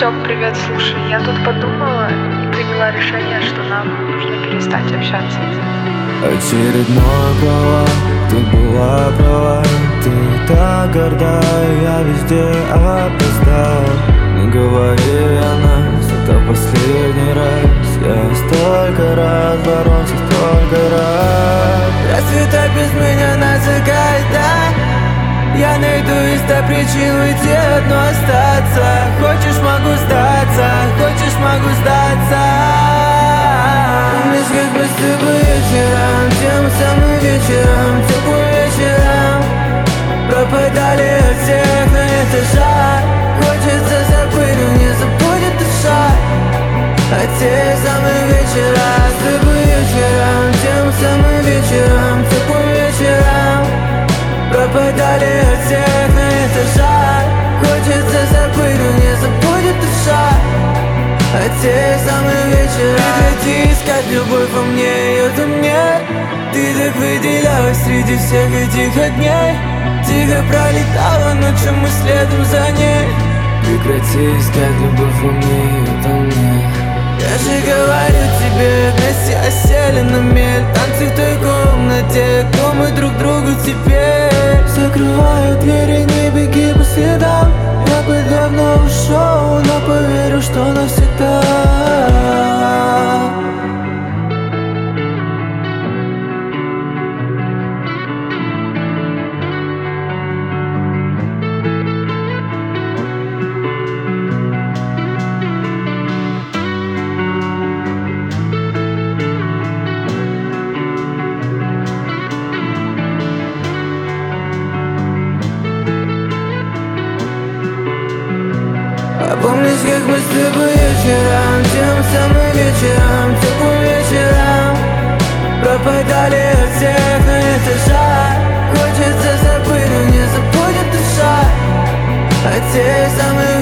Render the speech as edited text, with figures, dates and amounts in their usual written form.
Стёп, привет, слушай, я тут подумала и приняла решение, что нам нужно перестать общаться. Очередной провал, ты была права, ты так горда, я везде опоздал. Не говори о нас, это последний раз. Я столько раз боролся, столько раз. Разве так без меня насыгает, да? Я найду из 100 причин уйти, одно остаться. Хочешь, могу сдаться, хочешь, могу сдаться. Помнишь, как мы с тобой вечером, тем самым вечером, теплым вечером пропадали от всех, но это жаль. Хочется забыть, но не забудет душа. А те самые вечера, с тобой вечером, тем самым вечером, теплым вечером пропадали от всех, но это жаль. Хочется забыть, но не забудет душа. А те самые вечера. Прекрати искать любовь во мне, ее там нет. Ты так выделялась среди всех этих огней. Тихо пролетала ночь, мы следом за ней. Прекрати искать любовь во мне, ее там нет. Я же говорю тебе, вместе осели на мель. Танцы в той комнате, кто мы друг другу теперь. Закрываю двери, не беги по следам. Я бы давно ушел, но поверю, что навсегда. Помнишь, как мы с тобой вечером, тем самым вечером, теплым вечером пропадали от всех, но это жаль. Хочется забыть, но не забудет душа. А те самые